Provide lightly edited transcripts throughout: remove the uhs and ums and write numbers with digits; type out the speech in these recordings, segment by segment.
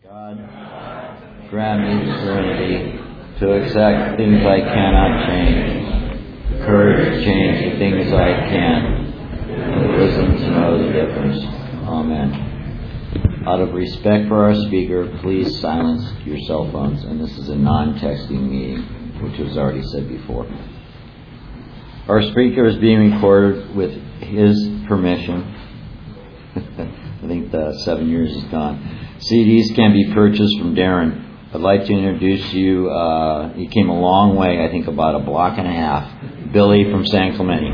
God, grant me the serenity to accept things I cannot change, courage to change the things I can, and wisdom to know the difference. Amen. Out of respect for our speaker, please silence your cell phones, and this is a non-texting meeting, which was already said before. Our speaker is being recorded with his permission. I think the 7 years is gone. CDs can be purchased from Darren. I'd like to introduce you. He came a long way, I think about a block and a half. Billy from San Clemente.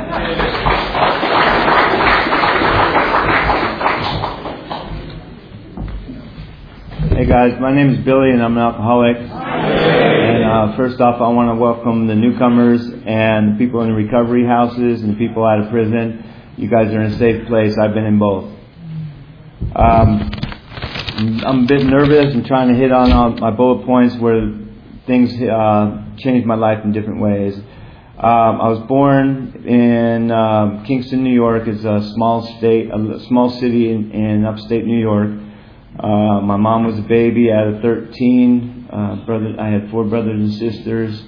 Hey guys, my name is Billy and I'm an alcoholic. And first off, I want to welcome the newcomers and the people in the recovery houses and the people out of prison. You guys are in a safe place. I've been in both. I'm a bit nervous and trying to hit on all my bullet points where things changed my life in different ways. I was born in Kingston, New York. It's a small city in upstate New York. My mom was a baby out of 13. I had 4 brothers and sisters.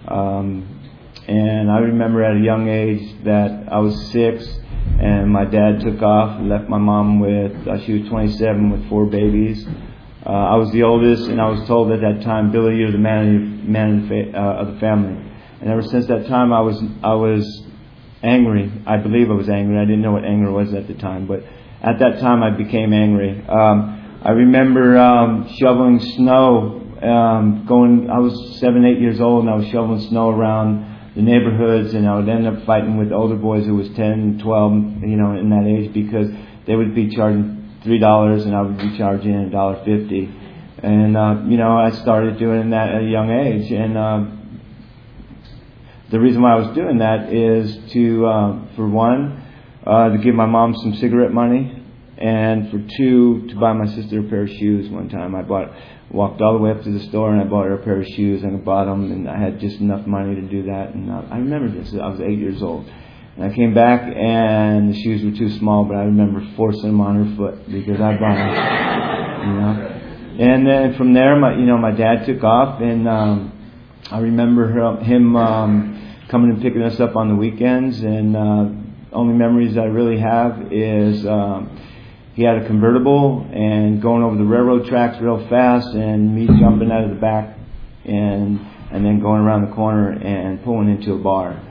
And I remember at a young age that I was 6. And my dad took off and left my mom with, she was 27 with 4 babies. I was the oldest, and I was told at that time, Billy, you're the man of the family. And ever since that time, I was angry. I believe I was angry. I didn't know what anger was at the time, but at that time, I became angry. I remember shoveling snow. I was 7, 8 years old, and I was shoveling snow around the neighborhoods, and I would end up fighting with older boys who was 10, 12, in that age, because they would be charging $3 and I would be charging $1.50. And, I started doing that at a young age. And the reason why I was doing that is to, for one, to give my mom some cigarette money, and for 2, to buy my sister a pair of shoes one time. Walked all the way up to the store and I bought her a pair of shoes and I bought them, and I had just enough money to do that. And I remember this. I was 8 years old. And I came back and the shoes were too small, but I remember forcing them on her foot because I bought them. And then from there, my dad took off, and I remember him coming and picking us up on the weekends. And only memories I really have is he had a convertible and going over the railroad tracks real fast, and me jumping out of the back and then going around the corner and pulling into a bar.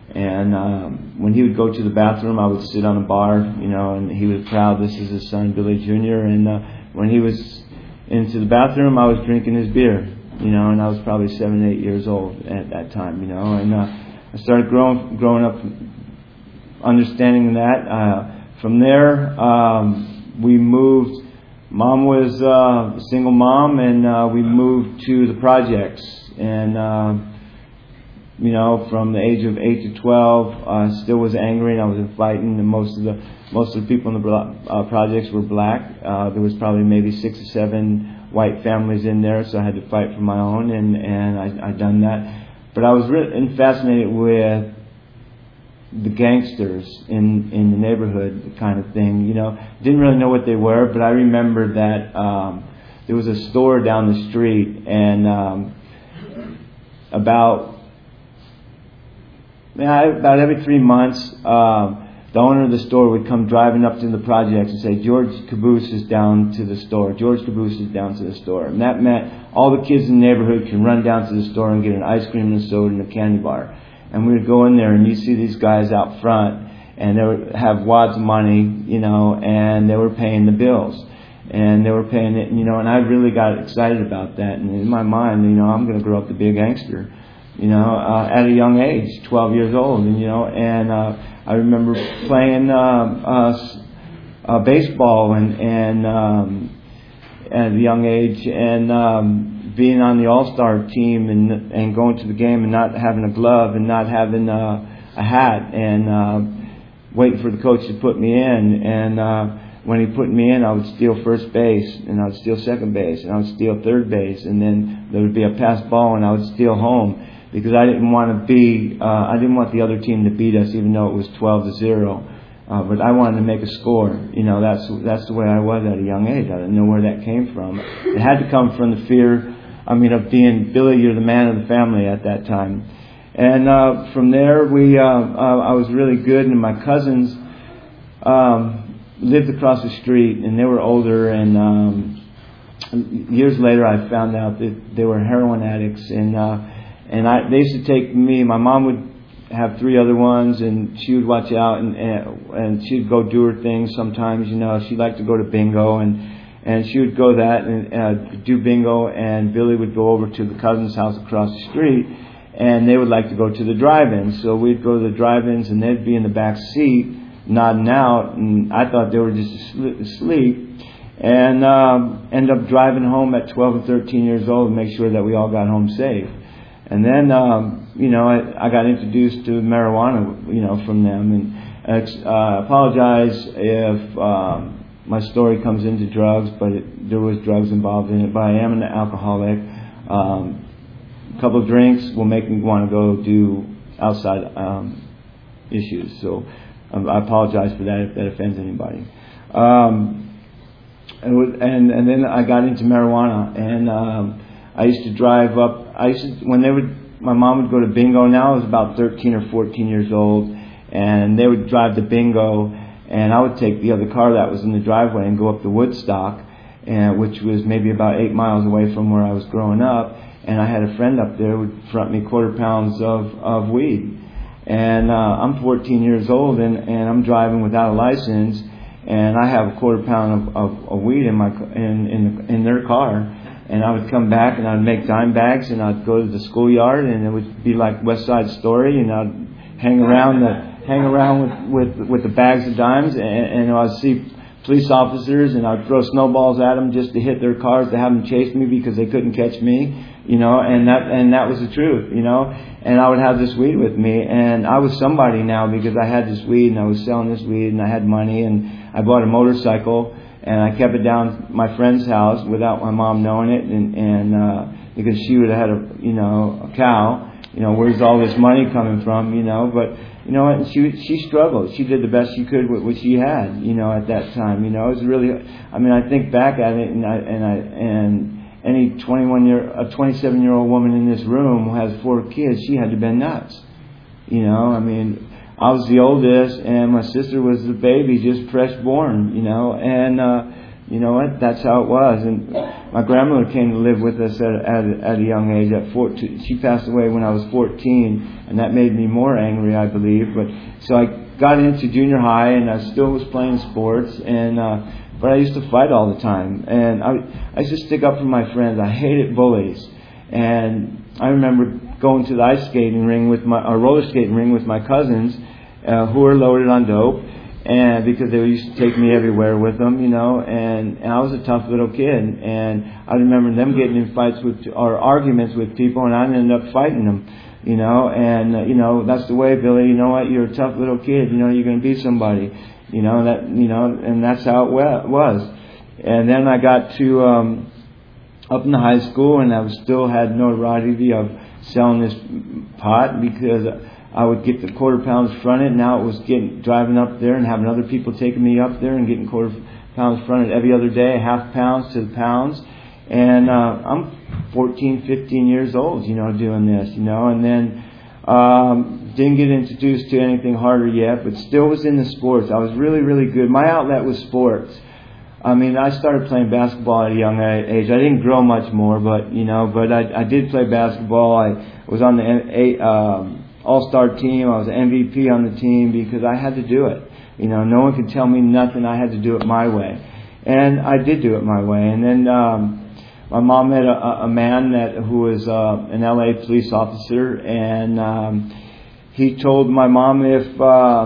And when he would go to the bathroom, I would sit on a bar, and he was proud. This is his son, Billy Jr. And when he was into the bathroom, I was drinking his beer, and I was probably 7, 8 years old at that time, And I started growing up understanding that. From there, we moved. Mom was a single mom, and we moved to the projects. And from the age of 8 to 12, I still was angry, and I was fighting. And most of the people in the projects were black. There was probably maybe 6 or 7 white families in there, so I had to fight for my own, and I done that. But I was really fascinated with the gangsters in the neighborhood kind of thing. Didn't really know what they were, but I remember that there was a store down the street, and about every 3 months, the owner of the store would come driving up to the projects and say, George Caboose is down to the store. George Caboose is down to the store. And that meant all the kids in the neighborhood can run down to the store and get an ice cream and a soda and a candy bar. And we would go in there, and you see these guys out front, and they would have wads of money, and they were paying the bills. And they were paying it, and I really got excited about that. And in my mind, I'm going to grow up to be a gangster, at a young age, 12 years old, and I remember playing baseball and at a young age, and being on the all-star team and going to the game and not having a glove and not having a hat, and waiting for the coach to put me in. And when he put me in, I would steal first base, and I would steal second base, and I would steal third base, and then there would be a pass ball, and I would steal home, because I didn't want the other team to beat us, even though it was 12-0. But I wanted to make a score. That's the way I was at a young age. I didn't know where that came from. It had to come from the fear, of being Billy, you're the man of the family at that time. And from there, I was really good, and my cousins lived across the street, and they were older, and years later I found out that they were heroin addicts, and they used to take me. My mom would have 3 other ones, and she would watch out, and she'd go do her things sometimes. She liked to go to bingo, and she would go that and do bingo, and Billy would go over to the cousin's house across the street, and they would like to go to the drive-ins. So we'd go to the drive-ins, and they'd be in the back seat nodding out, and I thought they were just asleep, and ended up driving home at 12 and 13 years old to make sure that we all got home safe. And then, I got introduced to marijuana, from them. And I apologize if my story comes into drugs, but there was drugs involved in it. But I am an alcoholic. A couple of drinks will make me want to go do outside issues. So I apologize for that if that offends anybody. And then I got into marijuana, and I used to drive up. My mom would go to bingo. Now I was about 13 or 14 years old, and they would drive to bingo, and I would take the other car that was in the driveway and go up to Woodstock, which was maybe about 8 miles away from where I was growing up. And I had a friend up there who would front me quarter pounds of weed. And I'm 14 years old, and I'm driving without a license, and I have a quarter pound of weed in their car. And I would come back, and I'd make dime bags, and I'd go to the schoolyard, and it would be like West Side Story, and I'd hang around with the bags of dimes, and I'd see police officers, and I'd throw snowballs at them just to hit their cars to have them chase me because they couldn't catch me, and that was the truth, And I would have this weed with me, and I was somebody now because I had this weed, and I was selling this weed, and I had money, and I bought a motorcycle. And I kept it down at my friend's house without my mom knowing it, and because she would have had a cow, where's all this money coming from, but and she struggled. She did the best she could with what she had, at that time, it was really, I think back at it, and any 27-year-old woman in this room who has 4 kids, she had to have been nuts, I was the oldest, and my sister was the baby, just fresh born, and you know what? That's how it was. And my grandmother came to live with us at a young age. At 14, she passed away when I was 14, and that made me more angry, I believe. But so I got into junior high, and I still was playing sports, and but I used to fight all the time, and I used to stick up for my friends. I hated bullies, and I remember going to the ice skating ring roller skating ring with my cousins, who were loaded on dope, and because they used to take me everywhere with them, and I was a tough little kid, and I remember them getting in fights or arguments with people, and I ended up fighting them, and that's the way, Billy. You know what? You're a tough little kid. You're going to be somebody. And that's how it was. And then I got to up in the high school, and I still had notoriety of selling this pot because I would get the quarter pounds fronted. Now it was driving up there and having other people taking me up there and getting quarter pounds fronted every other day, half pounds to the pounds. And I'm 14, 15 years old, doing this, and then didn't get introduced to anything harder yet, but still was in the sports. I was really, really good. My outlet was sports. I started playing basketball at a young age. I didn't grow much more, but I did play basketball. I was on the all-star team. I was an MVP on the team because I had to do it. No one could tell me nothing. I had to do it my way, and I did do it my way. And then my mom met a man who was an LA police officer, and he told my mom if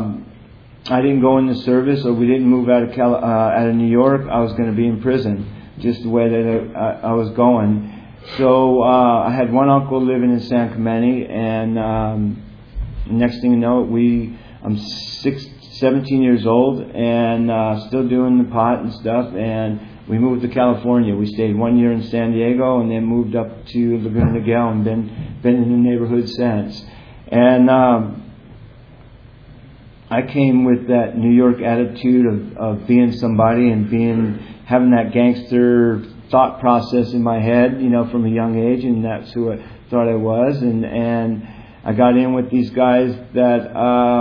I didn't go in the service or we didn't move out of New York, I was going to be in prison, just the way that I was going. So I had one uncle living in San Clemente, and next thing you know, I'm 17 years old and still doing the pot and stuff, and we moved to California. We stayed 1 year in San Diego and then moved up to Laguna Niguel and been in the neighborhood since. And I came with that New York attitude of being somebody and having that gangster thought process in my head, from a young age, and that's who I thought I was. And I got in with these guys that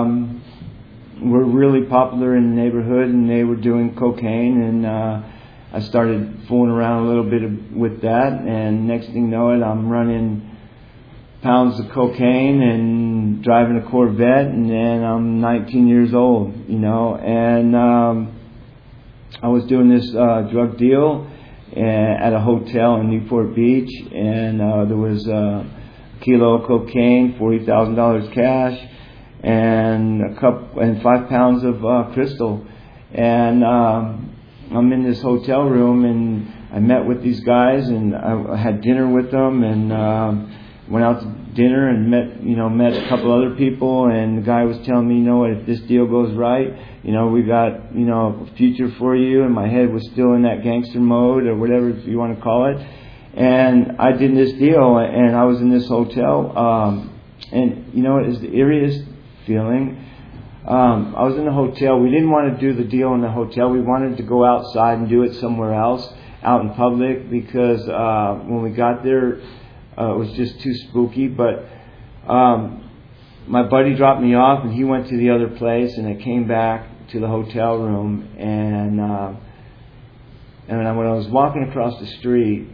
were really popular in the neighborhood, and they were doing cocaine, and I started fooling around a little bit with that, and next thing you know it, I'm running pounds of cocaine and driving a Corvette, and then I'm 19 years old, and I was doing this drug deal at a hotel in Newport Beach, and there was a kilo of cocaine, $40,000 cash, and 5 pounds of crystal, and I'm in this hotel room, and I met with these guys, and I had dinner with them, and went out to dinner and met a couple other people, and the guy was telling me, if this deal goes right, we got, a future for you, and my head was still in that gangster mode, or whatever you want to call it, and I did this deal, and I was in this hotel, and it was the eeriest feeling. I was in the hotel. We didn't want to do the deal in the hotel. We wanted to go outside and do it somewhere else, out in public, because when we got there, it was just too spooky. But my buddy dropped me off, and he went to the other place, and I came back to the hotel room, and when I was walking across the street,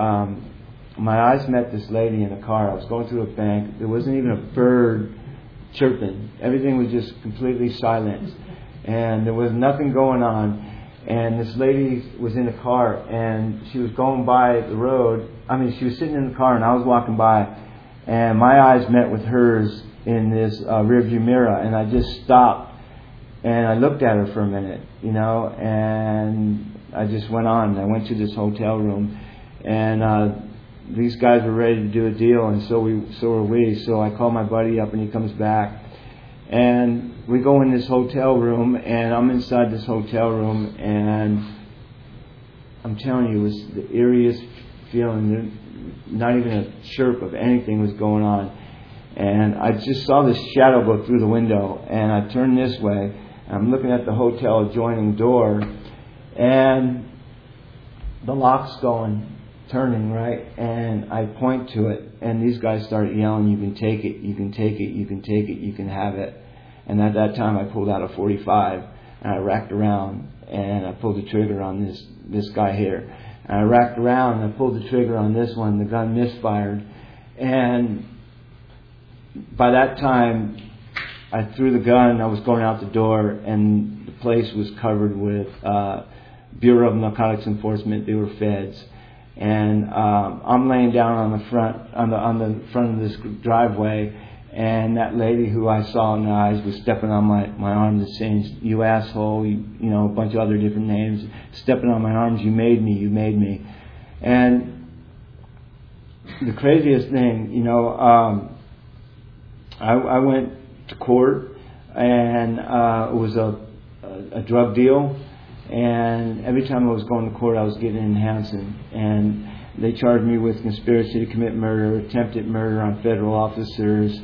my eyes met this lady in a car. I was going through a bank. There wasn't even a bird chirping. Everything was just completely silent, and there was nothing going on. And this lady was in the car, and she was going by the road. She was sitting in the car, and I was walking by, and my eyes met with hers in this rearview mirror, and I just stopped, and I looked at her for a minute, and I just went on. I went to this hotel room, and these guys were ready to do a deal, and so were we. So I called my buddy up, and he comes back, and we go in this hotel room, and I'm inside this hotel room, and I'm telling you, it was the eeriest feeling. Not even a chirp of anything was going on, and I just saw this shadow go through the window, and I turned this way, and I'm looking at the hotel adjoining door, and the lock's turning, right, and I point to it, and these guys start yelling, "You can take it, you can take it, you can take it, you can have it." And at that time I pulled out a .45, and I racked around, and I pulled the trigger on this guy here, and I racked around, and I pulled the trigger on this one. The gun misfired, and by that time I threw the gun. I was going out the door, and the place was covered with Bureau of Narcotics Enforcement. They were feds. And I'm laying down on the front of this driveway, and that lady who I saw in the eyes was stepping on my arm, saying, "You asshole," a bunch of other different names, stepping on my arms. "You made me, you made me." And the craziest thing, I went to court, and it was a drug deal. And every time I was going to court, I was getting enhancing. And they charged me with conspiracy to commit murder, attempted murder on federal officers.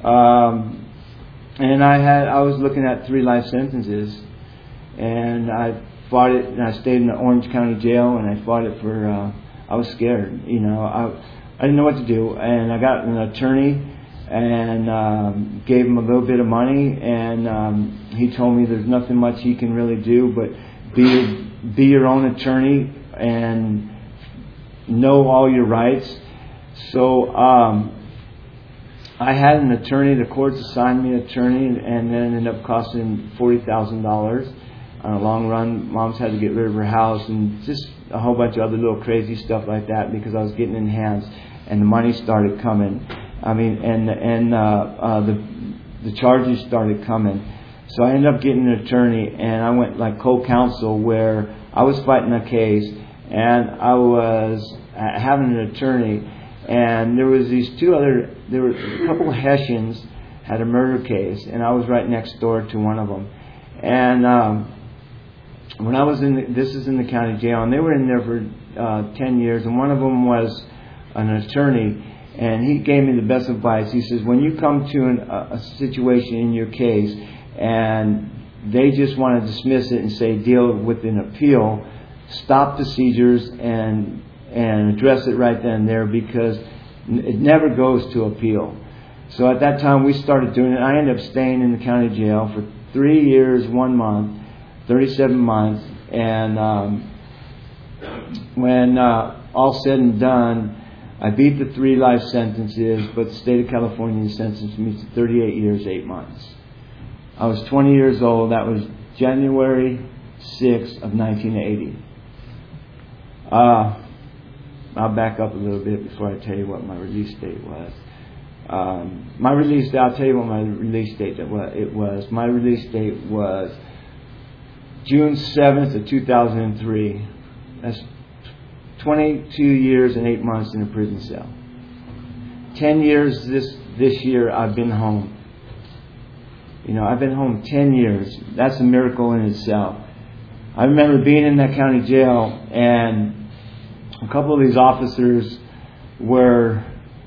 And I was looking at 3 life sentences. And I fought it, and I stayed in the Orange County Jail, and I fought it for, I was scared. I didn't know what to do. And I got an attorney, and gave him a little bit of money. And he told me there's nothing much he can really do, but be your own attorney and know all your rights. So I had an attorney. The courts assigned me an attorney, and then it ended up costing $40,000 on a long run. Mom's had to get rid of her house, and just a whole bunch of other little crazy stuff like that, because I was getting enhanced, and the money started coming. The charges started coming. So I ended up getting an attorney, and I went like co-counsel, where I was fighting a case, and I was having an attorney, and there was there were a couple of Hessians had a murder case, and I was right next door to one of them. And when I was this is in the county jail, and they were in there for 10 years, and one of them was an attorney, and he gave me the best advice. He says, when you come to a situation in your case and they just want to dismiss it and say deal with an appeal, stop the seizures and address it right then and there, because it never goes to appeal. So at that time we started doing it. I ended up staying in the county jail for 3 years, 1 month, 37 months, and when all said and done, I beat the 3 life sentences, but the state of California sentenced me to 38 years, 8 months. I was 20 years old. That was January 6th of 1980. I'll back up a little bit before I tell you what my release date was. I'll tell you what my release date was. My release date was June 7th of 2003. That's 22 years and 8 months in a prison cell. 10 years this year I've been home. I've been home 10 years. That's a miracle in itself. I remember being in that county jail, and a couple of these officers were,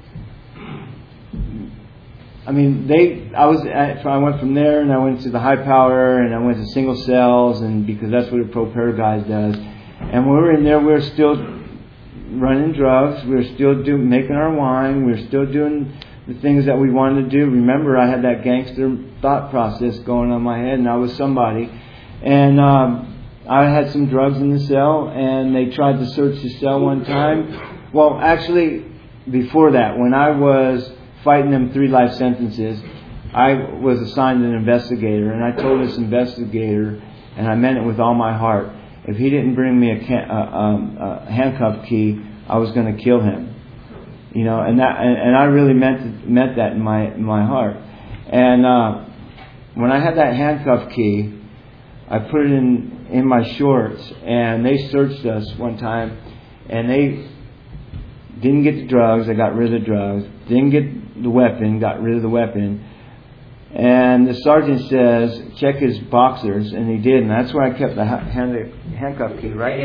I went from there and I went to the high power and I went to single cells, and because that's what a pro paradise does. And when we were in there, we were still running drugs. We were still making our wine. We were still doing the things that we wanted to do. Remember, I had that gangster thought process going on in my head, and I was somebody. And I had some drugs in the cell, and they tried to search the cell one time. Well, actually, before that, when I was fighting them 3 life sentences, I was assigned an investigator, and I told this investigator, and I meant it with all my heart, if he didn't bring me a handcuff key, I was going to kill him. And I really meant that in my heart. And when I had that handcuff key, I put it in my shorts, and they searched us one time, and they didn't get the drugs. I got rid of the drugs. Didn't get the weapon. Got rid of the weapon. And the sergeant says, check his boxers, and he did, and that's where I kept the handcuff key, right?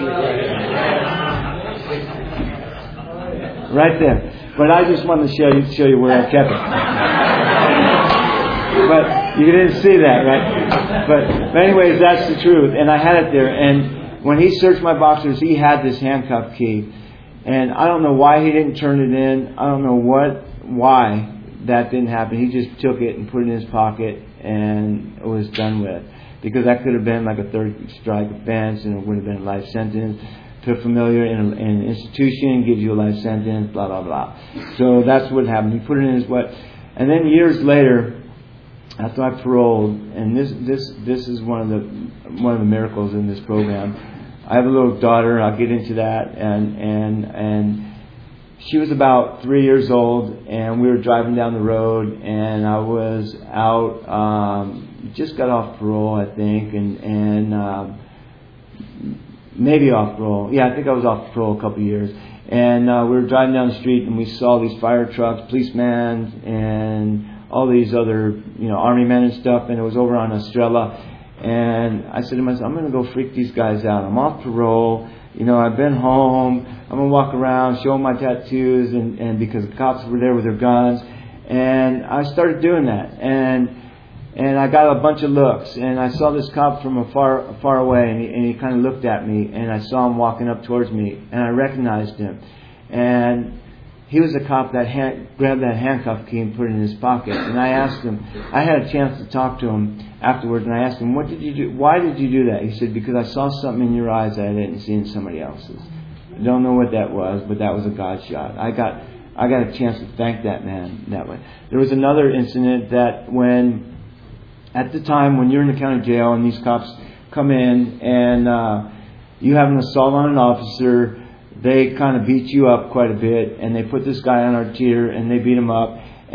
Right there. But I just wanted to show you where I kept it. But you didn't see that, right? But anyways, that's the truth. And I had it there. And when he searched my boxers, he had this handcuff key. And I don't know why he didn't turn it in. I don't know why that didn't happen. He just took it and put it in his pocket, and it was done with. Because that could have been like a 3rd strike offense, and it would have been a life sentence. To familiar in an institution, gives you a life sentence, blah, blah, blah. So that's what happened. He put it in his what? And then years later, after I paroled, and this is one of the miracles in this program. I have a little daughter. I'll get into that, and she was about 3 years old, and we were driving down the road, and I was out, just got off parole, I think, and maybe off parole. Yeah, I think I was off parole a couple of years. And we were driving down the street, and we saw these fire trucks, policemen, and all these other, army men and stuff, and it was over on Estrella. And I said to myself, I'm going to go freak these guys out. I'm off parole. I've been home. I'm going to walk around, show them my tattoos, and because the cops were there with their guns. And I started doing that. And I got a bunch of looks. And I saw this cop from far away, and he kind of looked at me. And I saw him walking up towards me, and I recognized him. And he was a cop that grabbed that handcuff key and put it in his pocket. And I asked him, I had a chance to talk to him afterwards, and I asked him, what did you do? Why did you do that? He said, because I saw something in your eyes that I didn't see in somebody else's. I don't know what that was, but that was a God shot. I got a chance to thank that man that way. There was another incident that at the time when you're in the county jail and these cops come in and you have an assault on an officer, they kind of beat you up quite a bit, and they put this guy on our tier and they beat him up.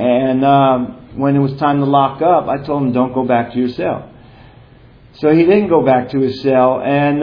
And when it was time to lock up, I told him, don't go back to your cell. So he didn't go back to his cell, and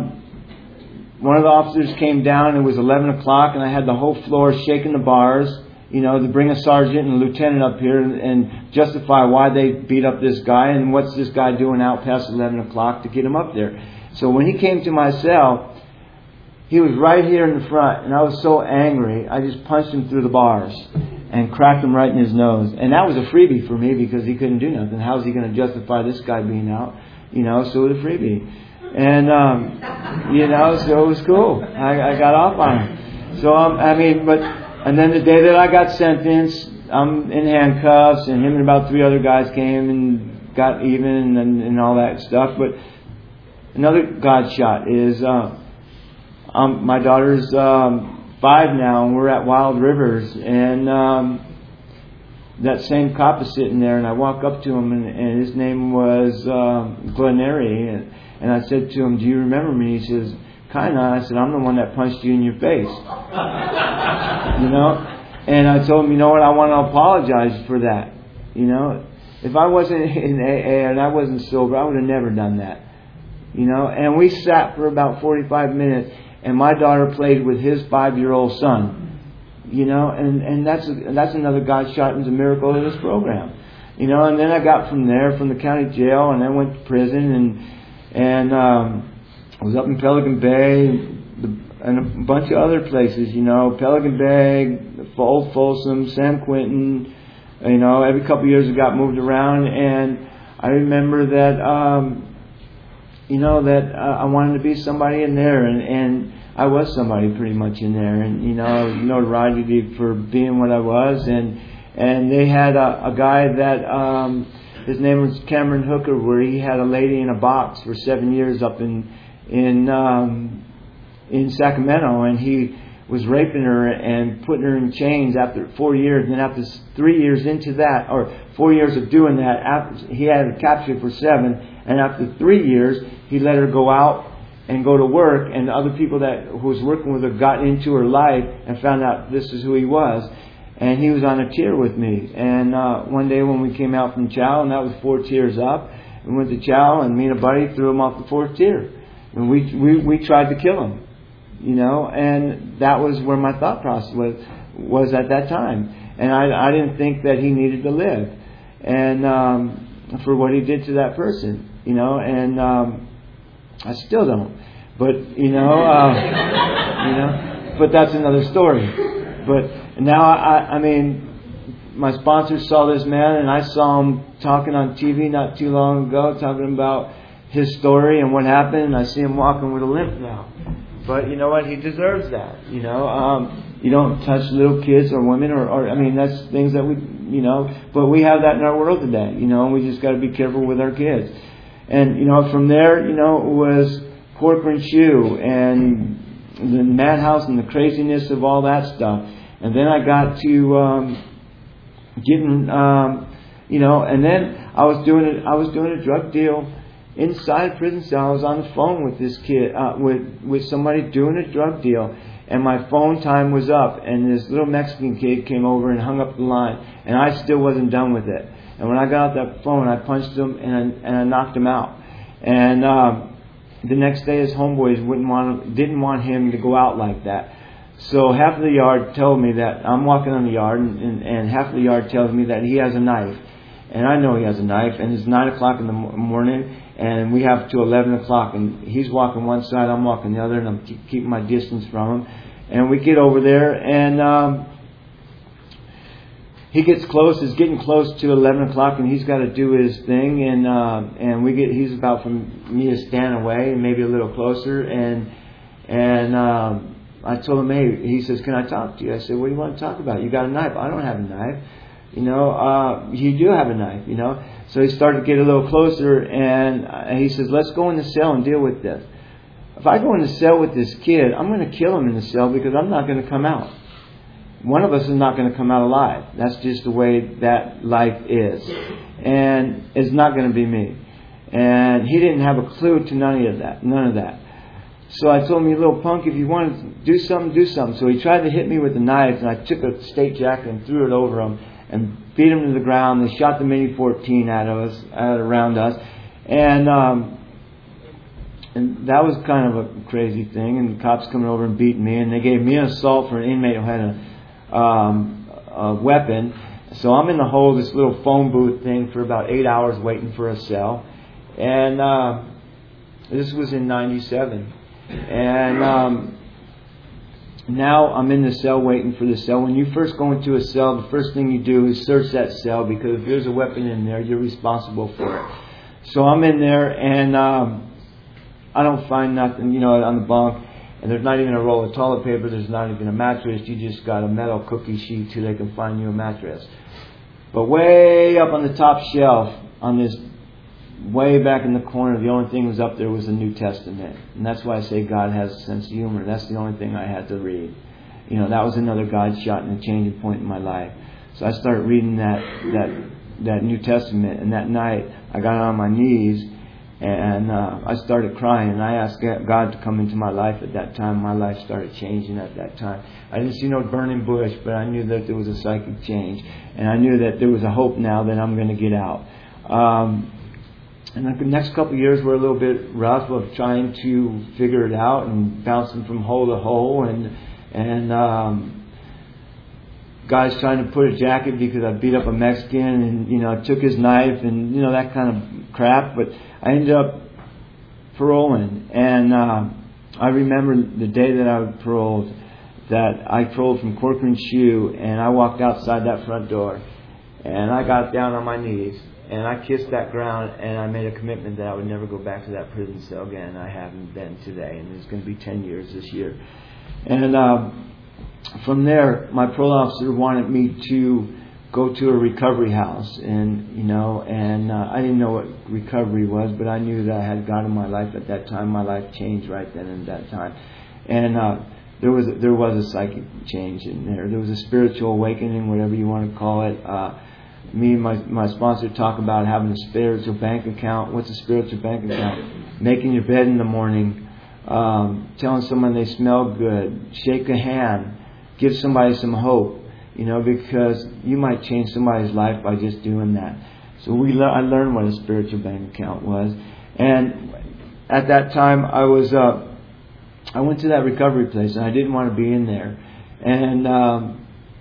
one of the officers came down. It was 11 o'clock, and I had the whole floor shaking the bars, to bring a sergeant and a lieutenant up here and justify why they beat up this guy and what's this guy doing out past 11 o'clock to get him up there. So when he came to my cell, he was right here in the front, and I was so angry, I just punched him through the bars. and cracked him right in his nose. And that was a freebie for me because he couldn't do nothing. How's he going to justify this guy being out? So it was a freebie. And, so it was cool. I got off on him. So, and then the day that I got sentenced, I'm in handcuffs, and him and about 3 other guys came and got even and all that stuff. But another God shot is, my daughter's 5 now, and we're at Wild Rivers, and that same cop is sitting there, and I walk up to him, and his name was Glenary, and I said to him, "Do you remember me?" He says, "Kinda." I said, "I'm the one that punched you in your face." And I told him, "You know what? I want to apologize for that. If I wasn't in AA and I wasn't sober, I would have never done that." And we sat for about 45 minutes, and my daughter played with his 5-year-old son. And that's another God shot into miracle of this program. And then I got from there, from the county jail, and then went to prison, and I was up in Pelican Bay and a bunch of other places. Pelican Bay, Old Folsom, San Quentin. Every couple of years I got moved around, and I remember that I wanted to be somebody in there, and I was somebody pretty much in there, and notoriety for being what I was, and they had a guy that his name was Cameron Hooker, where he had a lady in a box for 7 years up in Sacramento, and he was raping her and putting her in chains after 4 years, and then after 3 years into that, or 4 years of doing that, after he had her captured for 7, and after 3 years he let her go out and go to work, and other people who was working with her got into her life and found out this is who he was, and he was on a tier with me. And one day when we came out from chow, and that was 4 tiers up, we went to chow, and me and a buddy threw him off the 4th tier, and we tried to kill him, and that was where my thought process was at that time, and I didn't think that he needed to live, and for what he did to that person, and I still don't. But, but that's another story. But now, my sponsor saw this man, and I saw him talking on TV not too long ago, talking about his story and what happened, and I see him walking with a limp now. But you know what? He deserves that. You don't touch little kids or women, or that's things that we, but we have that in our world today, and we just got to be careful with our kids. And, from there, it was Corcoran Shoe and the madhouse and the craziness of all that stuff. And then I got to getting, and then I was doing a drug deal inside a prison cell. I was on the phone with this kid, with somebody doing a drug deal. And my phone time was up. And this little Mexican kid came over and hung up the line. And I still wasn't done with it. And when I got off that phone, I punched him and I knocked him out. And the next day, his homeboys didn't want him to go out like that. So half of the yard told me that I'm walking on the yard, and half of the yard tells me that he has a knife. And I know he has a knife, and it's 9 o'clock in the morning, and we have to 11 o'clock. And he's walking one side, I'm walking the other, and I'm keeping my distance from him. And we get over there, and he gets close. It's getting close to 11 o'clock, and he's got to do his thing. And he's about from me to stand away, and maybe a little closer. And I told him, hey, he says, can I talk to you? I said, what do you want to talk about? You got a knife? I don't have a knife. You do have a knife, So he started to get a little closer, and he says, let's go in the cell and deal with this. If I go in the cell with this kid, I'm going to kill him in the cell because I'm not going to come out. One of us is not going to come out alive. That's just the way that life is. And it's not going to be me. And he didn't have a clue to none of that. So I told him, you little punk, if you want to do something, do something. So he tried to hit me with a knife, and I took a state jacket and threw it over him and beat him to the ground. They shot the Mini 14 around us. And that was kind of a crazy thing. And the cops coming over and beating me. And they gave me an assault for an inmate who had a weapon. So I'm in the hole of this little phone booth thing for about 8 hours waiting for a cell. And this was in 97. And now I'm in the cell waiting for the cell. When you first go into a cell, the first thing you do is search that cell, because if there's a weapon in there, you're responsible for it. So I'm in there, and I don't find nothing, on the bunk. And there's not even a roll of toilet paper. There's not even a mattress. You just got a metal cookie sheet till they can find you a mattress. But way up on the top shelf, on this way back in the corner, the only thing that was up there was the New Testament. And that's why I say God has a sense of humor. That's the only thing I had to read. That was another God shot and a changing point in my life. So I started reading that New Testament. And that night, I got on my knees, and I started crying. And I asked God to come into my life at that time. My life started changing at that time. I didn't see no burning bush, but I knew that there was a psychic change. And I knew that there was a hope now that I'm going to get out. And the next couple of years were a little bit rough of trying to figure it out and bouncing from hole to hole, and guys trying to put a jacket because I beat up a Mexican and took his knife and that kind of crap. But I ended up paroling, and I remember the day that I was paroled, that I paroled from Corcoran Shoe, and I walked outside that front door, and I got down on my knees. And I kissed that ground, and I made a commitment that I would never go back to that prison cell again. I haven't been today, and it's going to be 10 years this year. And from there, my parole officer wanted me to go to a recovery house, and I didn't know what recovery was, but I knew that I had God in my life at that time. My life changed right then and that time, and there was a psychic change in there. There was a spiritual awakening, whatever you want to call it. Me and my sponsor talk about having a spiritual bank account. What's a spiritual bank account? Making your bed in the morning, telling someone they smell good, shake a hand, give somebody some hope, because you might change somebody's life by just doing that. So I learned what a spiritual bank account was, and at that time I went to that recovery place, and I didn't want to be in there, and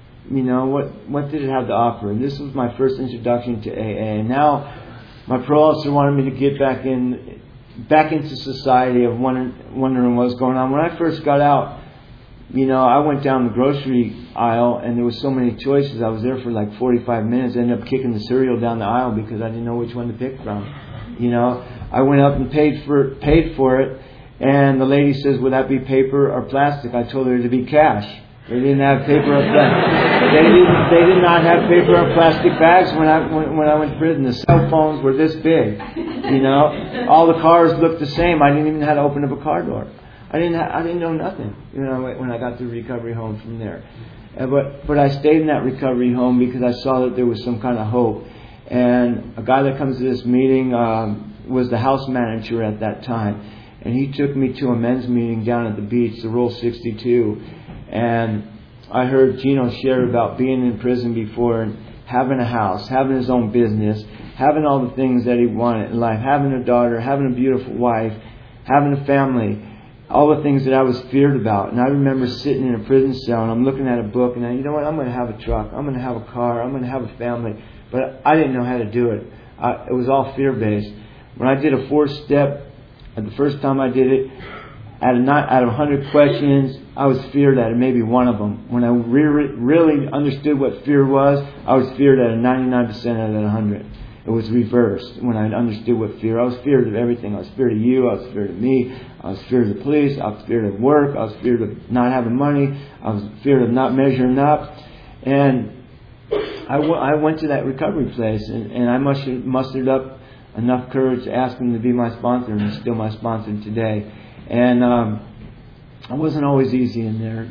what did it have to offer? And this was my first introduction to AA. And now my parole officer wanted me to get back into society, of wondering what was going on. When I first got out, I went down the grocery aisle, and there was so many choices. I was there for like 45 minutes. I ended up kicking the cereal down the aisle because I didn't know which one to pick from. I went up and paid for it, and the lady says, "Would that be paper or plastic?" I told her to be cash. They didn't have paper or plastic. They did not have paper or plastic bags when I went to prison. The cell phones were this big, All the cars looked the same. I didn't even know how to open up a car door. I didn't know nothing. When I got to the recovery home from there, but I stayed in that recovery home because I saw that there was some kind of hope. And a guy that comes to this meeting was the house manager at that time, and he took me to a men's meeting down at the beach, the Rule 62. And I heard Gino share about being in prison before and having a house, having his own business, having all the things that he wanted in life, having a daughter, having a beautiful wife, having a family, all the things that I was feared about. And I remember sitting in a prison cell, and I'm looking at a book, and I'm going to have a truck, I'm going to have a car, I'm going to have a family. But I didn't know how to do it. It was all fear-based. When I did a 4-step, the first time I did it, out of 100 questions, I was feared at maybe one of them. When I really understood what fear was, I was feared at 99% out of 100. It was reversed when I understood what fear. I was feared of everything. I was feared of you. I was feared of me. I was feared of the police. I was feared of work. I was feared of not having money. I was feared of not measuring up. And I went to that recovery place, and I mustered up enough courage to ask him to be my sponsor, and he's still my sponsor today. And it wasn't always easy in there,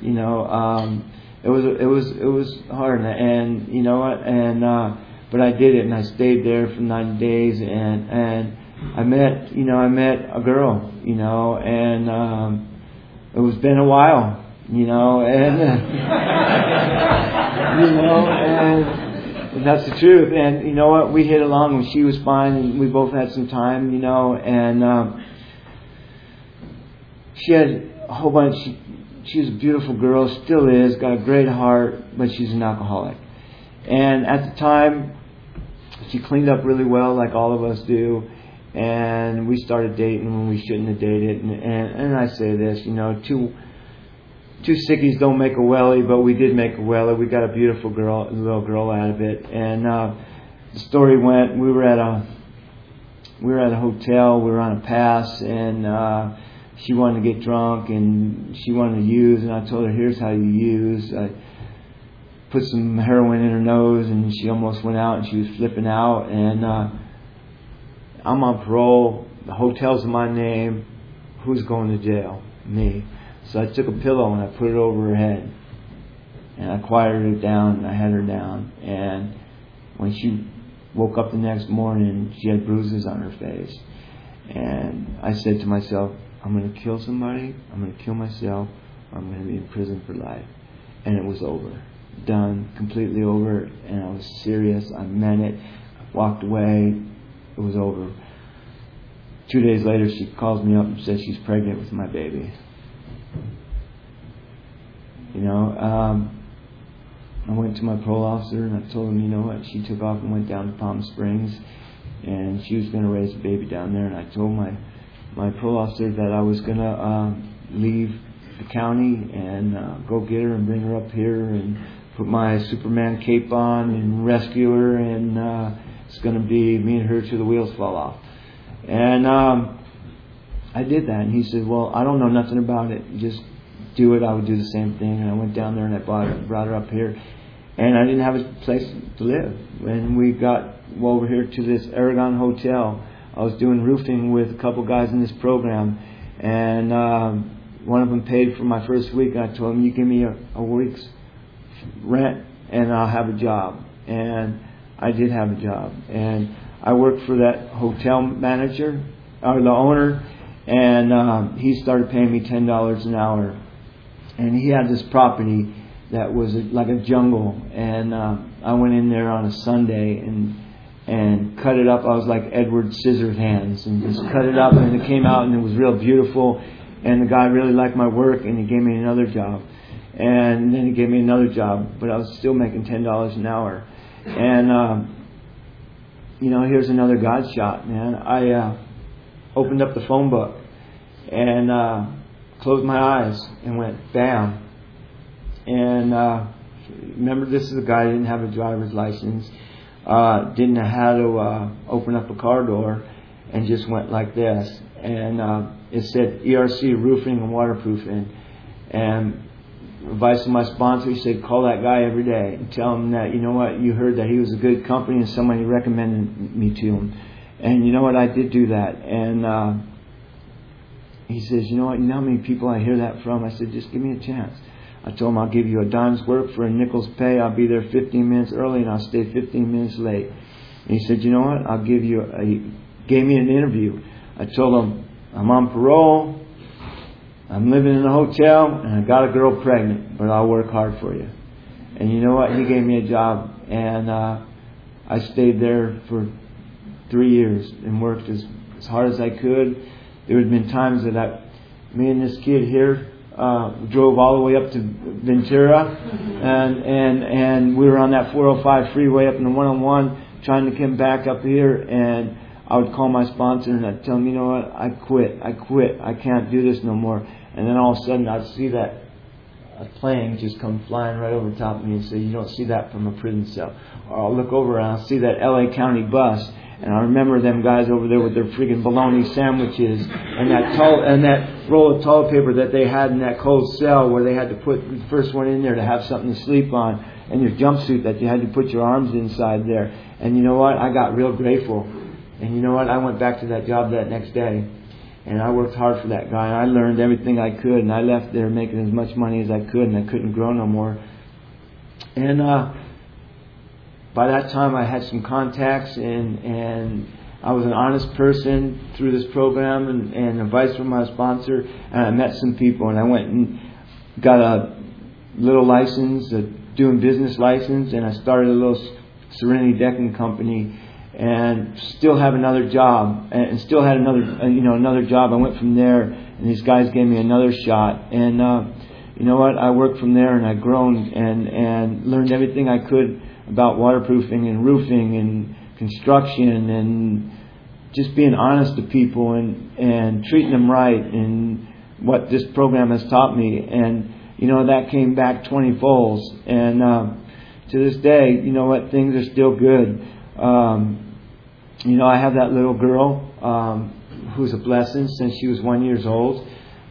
It was hard, and you know what? And but I did it, and I stayed there for 90 days, and I met a girl, and it was been a while, and and that's the truth. And you know what? We hit along, and she was fine, and we both had some time, and. She had a whole bunch. She was a beautiful girl, still is, got a great heart, but she's an alcoholic. And at the time, she cleaned up really well, like all of us do. And we started dating when we shouldn't have dated. And I say this, two sickies don't make a wellie, but we did make a wellie. We got a beautiful little girl out of it. And the story went, we were at a hotel, we were on a pass, and she wanted to get drunk, and she wanted to use, and I told her, here's how you use. I put some heroin in her nose, and she almost went out, and she was flipping out, and I'm on parole, the hotel's in my name, who's going to jail? Me. So I took a pillow and I put it over her head, and I quieted her down, and I had her down, and when she woke up the next morning, she had bruises on her face, and I said to myself, I'm going to kill somebody, I'm going to kill myself, or I'm going to be in prison for life. And it was over. Done. Completely over. And I was serious. I meant it. I walked away. It was over. 2 days later, she calls me up and says she's pregnant with my baby. You know, I went to my parole officer and I told him, you know what, she took off and went down to Palm Springs, and she was going to raise a baby down there. And I told my parole officer that I was going to leave the county and go get her and bring her up here and put my Superman cape on and rescue her, and it's going to be me and her till the wheels fall off. And I did that, and he said, well, I don't know nothing about it, just do it. I would do the same thing. And I went down there and I brought her up here, and I didn't have a place to live. When we got over here to this Aragon Hotel, I was doing roofing with a couple guys in this program, and one of them paid for my first week. And I told him, you give me a week's rent and I'll have a job. And I did have a job, and I worked for that hotel manager, or the owner, and he started paying me $10 an hour. And he had this property that was like a jungle, and I went in there on a Sunday and cut it up. I was like Edward Scissorhands, and just cut it up, and it came out, and it was real beautiful. And the guy really liked my work, and he gave me another job, and then he gave me another job, but I was still making $10 an hour. And you know, here's another God shot, man. I opened up the phone book and closed my eyes and went bam. And remember, this is a guy who didn't have a driver's license, didn't know how to open up a car door, and just went like this. And it said ERC Roofing and Waterproofing. And advice from my sponsor, he said, call that guy every day and tell him that, you know what, you heard that he was a good company and somebody recommended me to him. And you know what, I did do that. And he says, you know what, you know how many people I hear that from? I said, just give me a chance. I told him, I'll give you a dime's work for a nickel's pay. I'll be there 15 minutes early and I'll stay 15 minutes late. And he said, you know what, I'll give you he gave me an interview. I told him, I'm on parole, I'm living in a hotel, and I got a girl pregnant, but I'll work hard for you. And you know what, he gave me a job, and I stayed there for 3 years and worked as hard as I could. There had been times that me and this kid here drove all the way up to Ventura, and we were on that 405 freeway up in the 101 trying to come back up here, and I would call my sponsor and I'd tell him, you know what, I quit, I can't do this no more. And then all of a sudden I'd see that a plane just come flying right over top of me and say, you don't see that from a prison cell. Or I'll look over and I'll see that LA County bus, and I remember them guys over there with their friggin' bologna sandwiches and that roll of toilet paper that they had in that cold cell where they had to put the first one in there to have something to sleep on, and your jumpsuit that you had to put your arms inside there. And you know what, I got real grateful. And you know what, I went back to that job that next day, and I worked hard for that guy, and I learned everything I could, and I left there making as much money as I could, and I couldn't grow no more. And by that time I had some contacts, and I was an honest person through this program, and advice from my sponsor, and I met some people, and I went and got a little license, a doing business license, and I started a little Serenity Decking company, and still have another job, and still had another job. I went from there, and these guys gave me another shot, and you know what, I worked from there, and I grown and learned everything I could about waterproofing and roofing and construction, and just being honest to people and treating them right, and what this program has taught me. And that came back 20 folds. And to this day, you know what, things are still good. I have that little girl who's a blessing since she was 1 year old.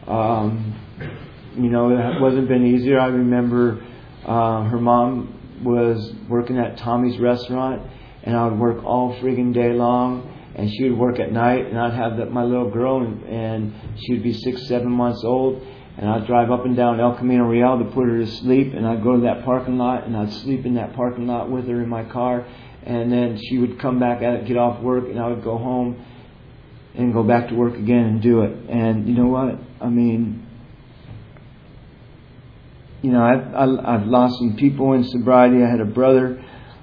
It wasn't been easier. I remember her mom was working at Tommy's restaurant, and I would work all friggin' day long, and she would work at night, and I'd have my little girl, and she'd be 6-7 months old, and I'd drive up and down El Camino Real to put her to sleep, and I'd go to that parking lot, and I'd sleep in that parking lot with her in my car, and then she would come back get off work, and I would go home and go back to work again and do it. And you know what? I mean, I've lost some people in sobriety. I had a brother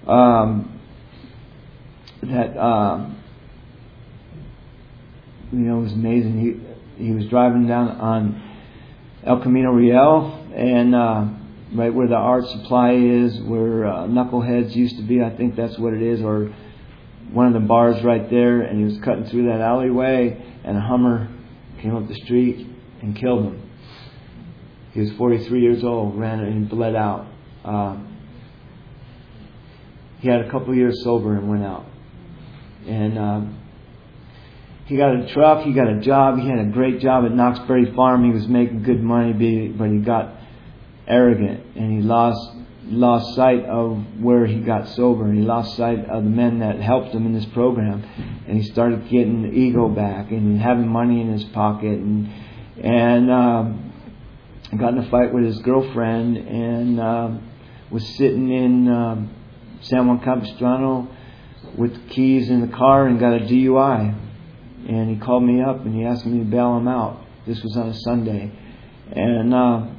that was amazing. He was driving down on El Camino Real, and right where the art supply is, where Knuckleheads used to be, I think that's what it is, or one of the bars right there, and he was cutting through that alleyway, and a Hummer came up the street and killed him. He was 43 years old, ran it and bled out. He had a couple of years sober and went out. And he got a truck, he got a job, he had a great job at Knoxbury Farm. He was making good money, but he got arrogant, and he lost sight of where he got sober, and he lost sight of the men that helped him in this program, and he started getting the ego back and having money in his pocket, and got in a fight with his girlfriend, and was sitting in San Juan Capistrano with the keys in the car and got a DUI. And he called me up and he asked me to bail him out. This was on a Sunday. And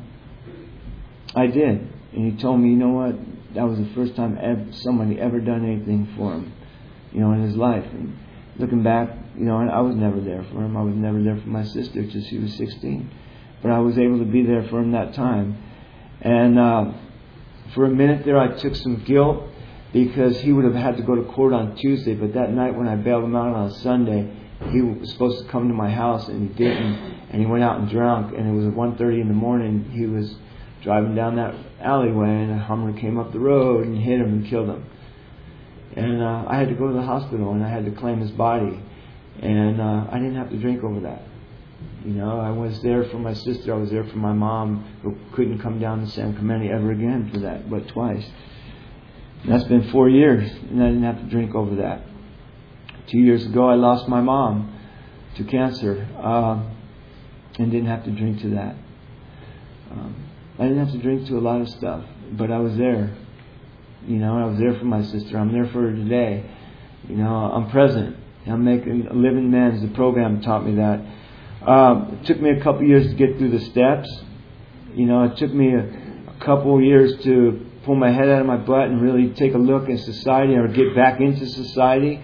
I did. And he told me, you know what, that was the first time somebody ever done anything for him, in his life. And looking back, I was never there for him. I was never there for my sister till she was 16. But I was able to be there for him that time. And for a minute there, I took some guilt because he would have had to go to court on Tuesday. But that night when I bailed him out on a Sunday, he was supposed to come to my house, and he didn't. And he went out and drunk. And it was at 1:30 in the morning. He was driving down that alleyway, and a Hummer came up the road and hit him and killed him. And I had to go to the hospital, and I had to claim his body. And I didn't have to drink over that. I was there for my sister. I was there for my mom, who couldn't come down to San Clemente ever again for that, but twice. And that's been 4 years, and I didn't have to drink over that. 2 years ago, I lost my mom to cancer, and didn't have to drink to that. I didn't have to drink to a lot of stuff, but I was there. I was there for my sister. I'm there for her today. I'm present. I'm making a living amends. The program taught me that. It took me a couple years to get through the steps. It took me a couple years to pull my head out of my butt and really take a look at society, or get back into society.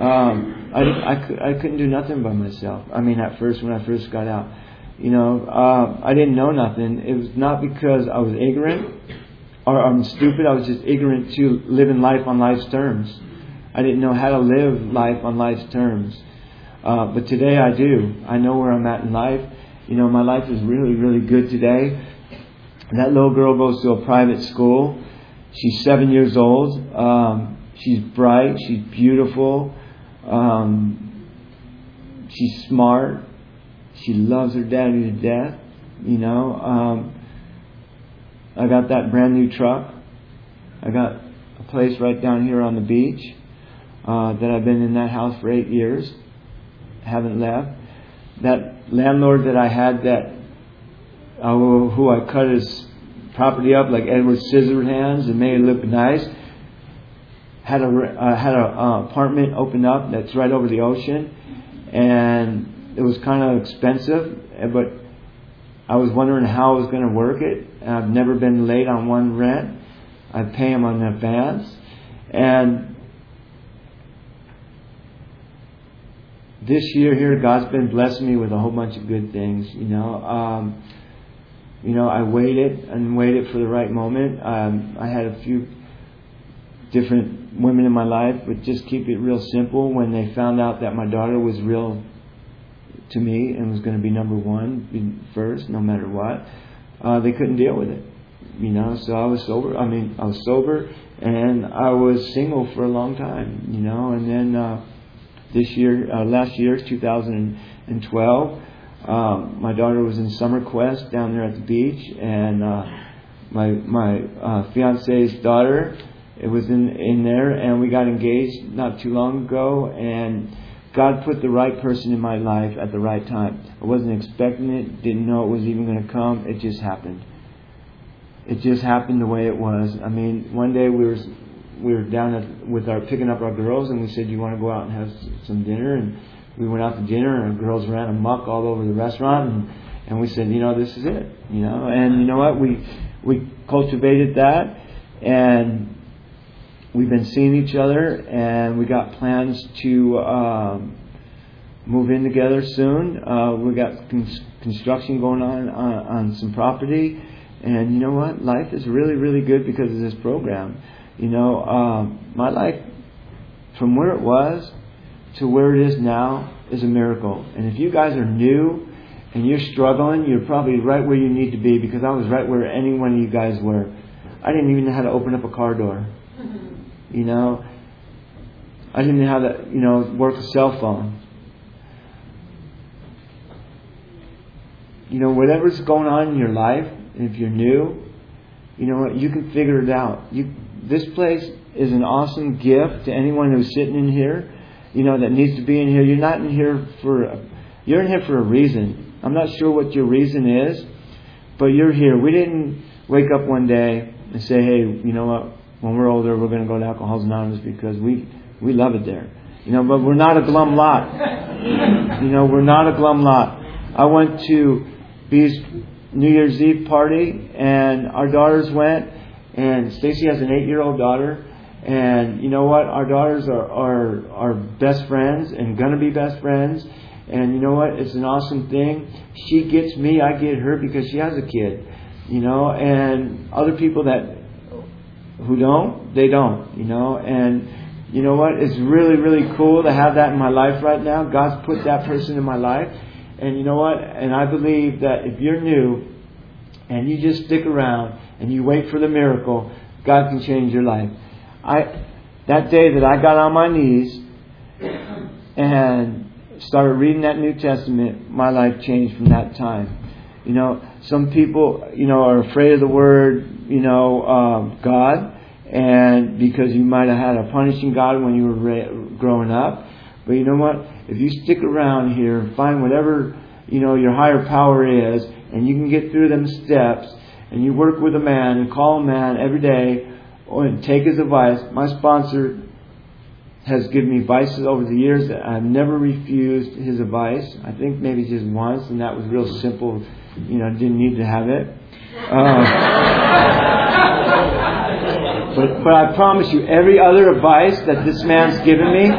I couldn't do nothing by myself. At first, when I first got out, I didn't know nothing. It was not because I was ignorant or I'm stupid. I was just ignorant to living life on life's terms. I didn't know how to live life on life's terms. But today I do. I know where I'm at in life. My life is really, really good today. That little girl goes to a private school. She's 7 years old. She's bright. She's beautiful. She's smart. She loves her daddy to death. I got that brand new truck. I got a place right down here on the beach that I've been in that house for 8 years. Haven't left. That landlord that I had, who I cut his property up like Edward Scissorhands and made it look nice, had a apartment opened up that's right over the ocean, and it was kind of expensive, but I was wondering how I was going to work it. I've never been late on one rent. I pay him in advance, and this year here, God's been blessing me with a whole bunch of good things. I waited for the right moment. I had a few different women in my life, but just keep it real simple. When they found out that my daughter was real to me and was going to be number one, be first, no matter what, they couldn't deal with it. You know, so I was sober. I was sober, and I was single for a long time. You know, and then last year, 2012, my daughter was in Summer Quest down there at the beach, and my fiance's daughter, it was in there, and we got engaged not too long ago, and God put the right person in my life at the right time. I wasn't expecting it, didn't know it was even going to come. It just happened. It just happened the way it was. I mean, one day we were down picking up our girls, and we said, "You want to go out and have some dinner?" And we went out to dinner, and our girls ran amok all over the restaurant, and we said, "You know, this is it." You know, and you know what? We cultivated that, and we've been seeing each other, and we got plans to move in together soon. We got construction going on some property, and you know what? Life is really, really good because of this program. You know, my life from where it was to where it is now is a miracle. And if you guys are new and you're struggling, you're probably right where you need to be, because I was right where any one of you guys were. I didn't even know how to open up a car door. You know, I didn't know how to, you know, work a cell phone. You know, whatever's going on in your life, and if you're new, you know what, you can figure it out. This place is an awesome gift to anyone who's sitting in here, you know, that needs to be in here. You're not in here you're in here for a reason. I'm not sure what your reason is, but you're here. We didn't wake up one day and say, "Hey, you know what? When we're older, we're going to go to Alcoholics Anonymous because we love it there." You know, but we're not a glum lot. You know, we're not a glum lot. I went to B's New Year's Eve party, and our daughters went, and Stacy has an 8-year-old daughter, and you know what? Our daughters are best friends and going to be best friends, and you know what? It's an awesome thing. She gets me, I get her, because she has a kid. You know, and other people who don't, they don't, you know. And you know what? It's really, really cool to have that in my life right now. God's put that person in my life. And you know what? And I believe that if you're new and you just stick around and you wait for the miracle, God can change your life. That day that I got on my knees and started reading that New Testament, my life changed from that time. You know, some people, you know, are afraid of the word, you know, God, and because you might have had a punishing God when you were growing up. But you know what? If you stick around here and find whatever, you know, your higher power is, and you can get through them steps, and you work with a man and call a man every day, and take his advice. My sponsor has given me advice over the years that I've never refused his advice. I think maybe just once, and that was real simple. You know, didn't need to have it. But I promise you, every other advice that this man's given me,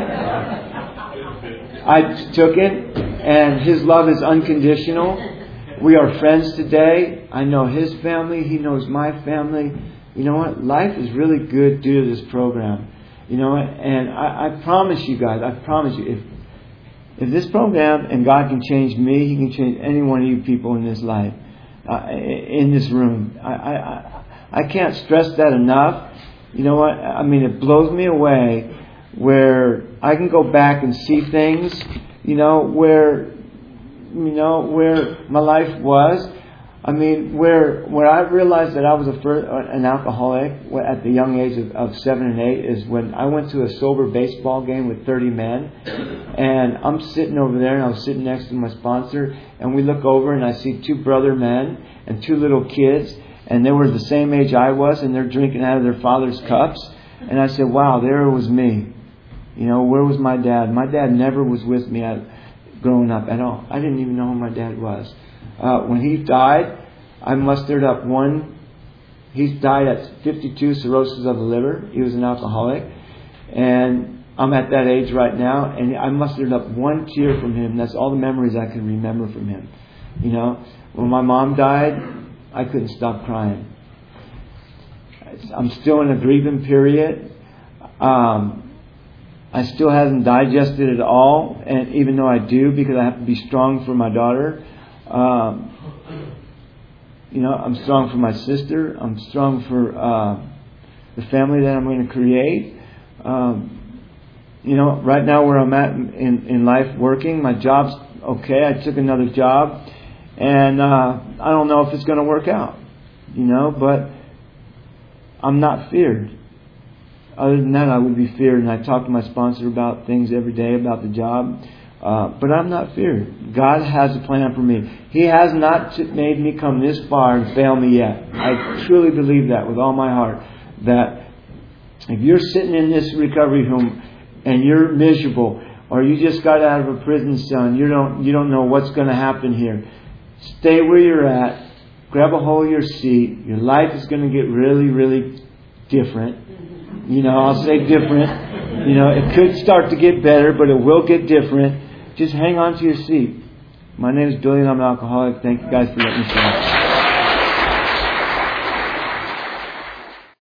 I took it, and his love is unconditional. We are friends today. I know his family. He knows my family. You know what? Life is really good due to this program. You know what? And I promise you guys, I promise you, if this program and God can change me, He can change any one of you people in this life, in this room. I can't stress that enough. You know what? I mean, it blows me away where I can go back and see things, you know, where my life was. I mean, where I realized that I was an alcoholic at the young age of 7 and 8 is when I went to a sober baseball game with 30 men, and I'm sitting over there, and I was sitting next to my sponsor, and we look over and I see 2 brother men and 2 little kids, and they were the same age I was, and they're drinking out of their father's cups, and I said, wow, there was me. You know, where was my dad? My dad never was with me growing up at all. I didn't even know who my dad was. When he died, I mustered up he died at 52, cirrhosis of the liver. He was an alcoholic. And I'm at that age right now, and I mustered up 1 tear from him. That's all the memories I can remember from him. You know, when my mom died, I couldn't stop crying. I'm still in a grieving period. I still haven't digested it all, and even though I do, because I have to be strong for my daughter. I'm strong for my sister. I'm strong for the family that I'm going to create. Right now where I'm at in life working, my job's okay. I took another job, and I don't know if it's going to work out. But I'm not feared. Other than that, I would be feared. And I talk to my sponsor about things every day about the job. But I'm not feared. God has a plan for me. He has not made me come this far and fail me yet. I truly believe that with all my heart. That if you're sitting in this recovery room and you're miserable, or you just got out of a prison cell and you don't know what's going to happen here, stay where you're at. Grab a hold of your seat. Your life is going to get really, really different. I'll say different. It could start to get better, but it will get different. Just hang on to your seat. My name is Billy and I'm an alcoholic. Thank you guys for letting me share.